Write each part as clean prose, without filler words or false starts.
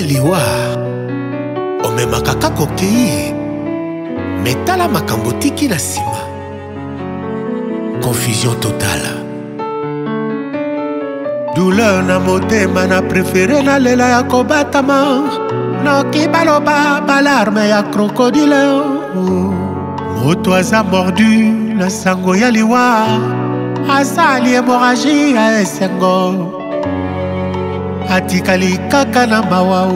liwa omemaka kaka okei metala makambo tiki na nsima. Confusion totale. Douleur na motema na prefere na lela ya kobatama noki baloba balarme ya krokodile. Moto aza mordu na sango ya liwa asali hémorragie ya esengo atikali kaka na mawa.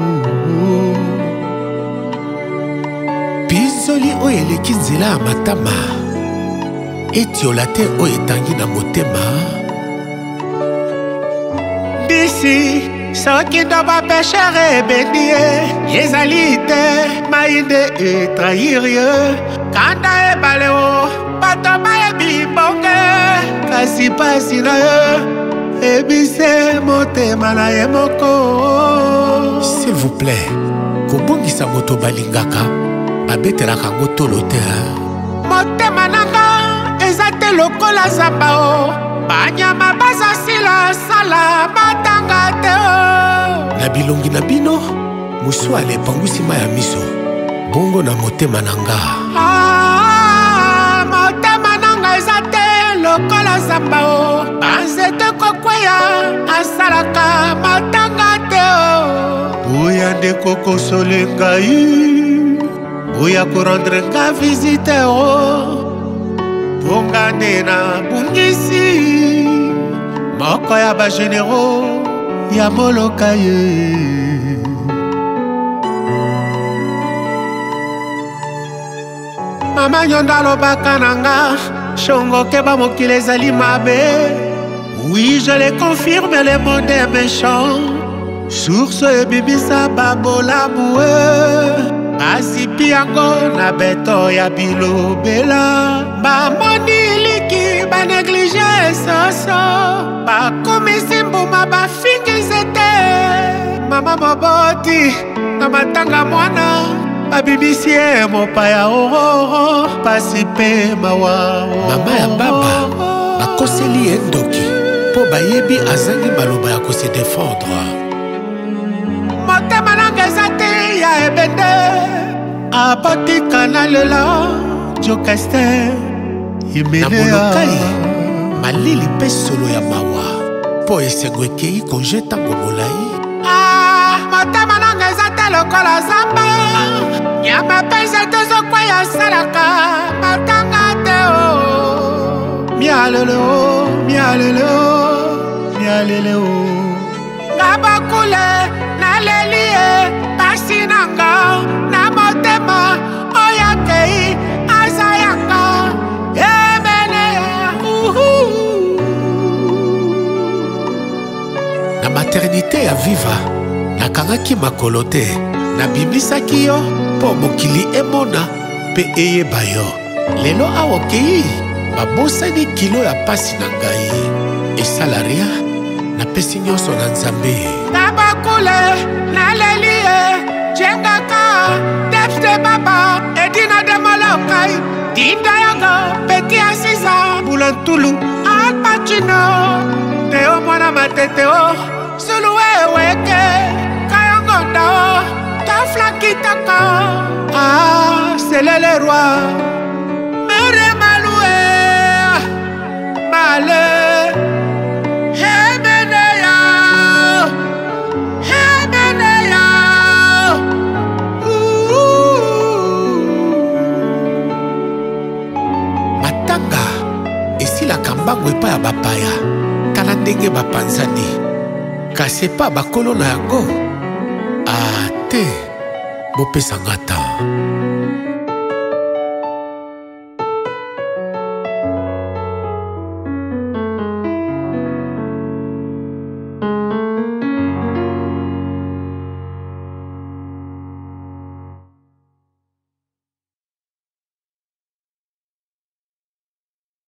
Bizoli oyo eleki nzela ya matama etiola te oyo etangi na motema. Bisi soki ndo bapeshere ebendi ye ezali te mainde etrahir ye kanda ebale o bato bayebi bonge kasi pasi na ye ebise motema na ye moko. S'il vous plaît, kobongisa moto balingaka babetelaka ngo tolo te. Motema nanga eza te lokola zamba o banyama bazasila sala matanga te o. Na bilongi na bino muswale epangwisi ma ya miso bongo na motema nanga. Motema nanga eza te lokola zamba o banzete kokweya asalaka matanga te o. Oya nde kokosole ngai oya korendre nga visite o ponga nde na bungisi moko ya bagenero ya moloka ye. Mama nyonda alobaka nanga shongo keba mokili ezali mabe. Oui, je le confirme, le monde est méchant. Source ebimisa babolamu asipi yango na beto ya bilobela. Bamoni liki baneglige soso bakomisi mbuma bafingisi te. Mama moboti na matanga mwana babibisi ye mopaya ororo pasi pe mawa. Mama ya baba bakoseli ye ndoki po bayebi azangi baloba ya kose défendre. Motema nanga eza te ya ebende apotika na lela jokester imene na molokai malili mpe solo ya mawa po esengo ekei konje ntango molai. Motema nanga eza te lokola zamba nyama mpenza tozokweya salaka matanga te o. Mialele o mialele o mialele o ngabakule naleli ye pasi nanga na motema oyakei azayanga emene ya na maternité ya viva nakangaki makolo te nabimisaki yo mpo mokili emona mpe eyeba yo. Lelo awa okei babosani kilo ya pasi na ngai esala ria napesi nyonso na nzambe. Nabakule naleli ye jengaka defte baba edina de molokai dinda yango peti asiza bulantulu alpacino teo mwana matete o sulu weweke kayongonda o taflakitaka. Selele roi mere malue male esilaka mbango epai ya bapaya. Tala ndenge bapanzani kasi epa bakolo na yango ate bopesanga ta.